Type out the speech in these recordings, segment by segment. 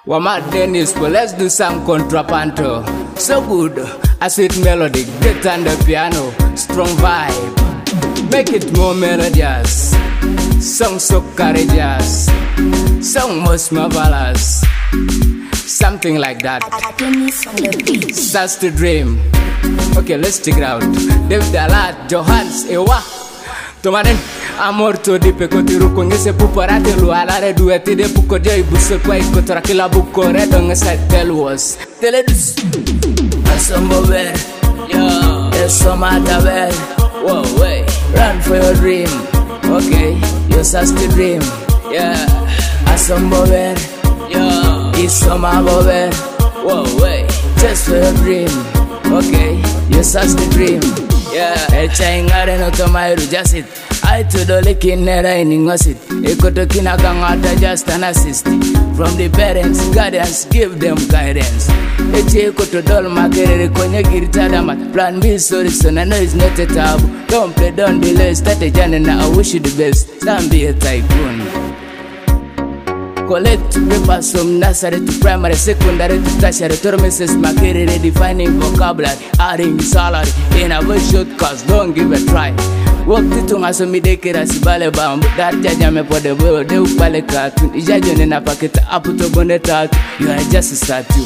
Wamat Dennis, well, let's do some contrapunto. So good, a sweet melody, great on the piano, strong vibe, make it more melodious. Song so courageous, song most marvelous, something like that. Starts to dream. Okay, let's check it out. David Alat, Johans, Ewa, Tomanen. Amor to di pekotiru kongese puparate lu alare duete de puko de busse kwa ikotora kila buko redo ngesa telwas teledus asombo ver yo eso mata ver whoa way run for your dream okay you just the dream yeah asombo ver yo eso mago ver whoa way just for your dream okay you just the dream yeah echangare no tomairu just it I to the licking in it. Ekotokina kangata just an assist from the parents, guardians, give them guidance. Eche koto dol makere konye girtada mat plan B sorry son I know it's not a taboo. Don't play, don't delay, start a journey now I wish you the best. Don't be a tycoon. Collect papers from nursery to primary, secondary to tertiary. Termises makere redefining vocabulary, adding salary in a very short course. Don't give a try. Work to my so me de kera si bale bam that jaja me for the world de upale cartoon ijajo ne na paketa aputo boneta you are just a statue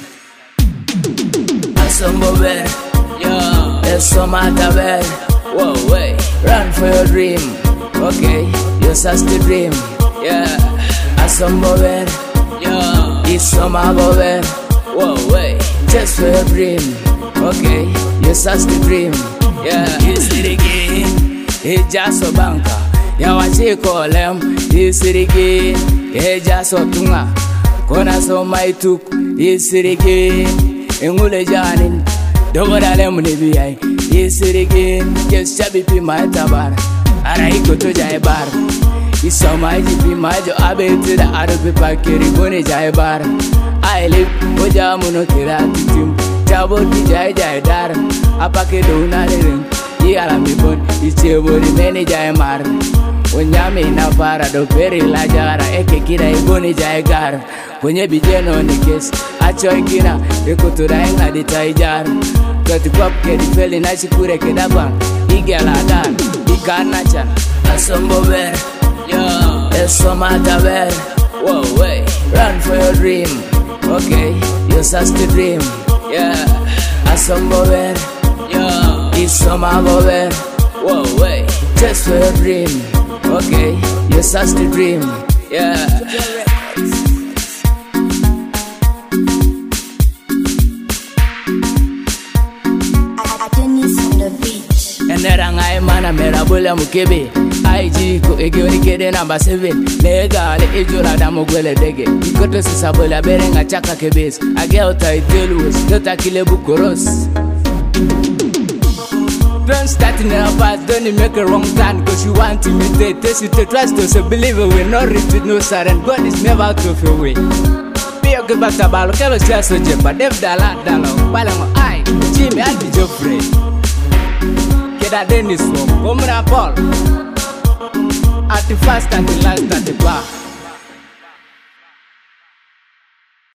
asombo ver yo eso mata ver whoa way run for your dream okay you just the dream yeah asombo ver yo eso mago ver whoa way just for your dream okay you just the dream yeah it's the game. Ejaso banka ya wachiko lem isiriki ejaso tunga kona so maituk isiriki engule janin dogoda lem nebiyai isiriki just chabi pi matabar ara ikoto jai bar isomai pi majo abete da arabe pakeri bone jai bar I live ojamuno kiratitim jaboti jai jai dar apake dona ren Yala mi bon, iche bori meni jai mar. Onyame na para do peri la jara eke kira iboni jai gar. Kwenye bijeno ni kes, acho ikina ekotura inga di taijar. Kati kwap ke di feli na shikure ke dabang. Ige la dan, ikana chan. Asombo ver, yo, eso mata ver. Whoa way, run for your dream. Okay, you just the dream. Yeah, asombo ver, yo. Eso mago ver, whoa way, just for your dream, okay, you just the dream, yeah. Dennis on the beach. Enerangai mana merabula mukebe, IG ko egioni kede number 7, legal ejura damogwele dege, ikoto sisabola berenga chaka kebes, ageota itelus, dota kile bukoros. Don't start in a past, don't make a wrong turn. Cause you want to imitate, test you to trust us, a believer will not repeat no sudden. God is never out of your way. Be a good back to Balo, Kello Siaso Jepa, Dev Dala, Balango, I, Jimmy, I'll be Joffrey. Keda Dennis, Omra Paul. At the first and the last at the bar.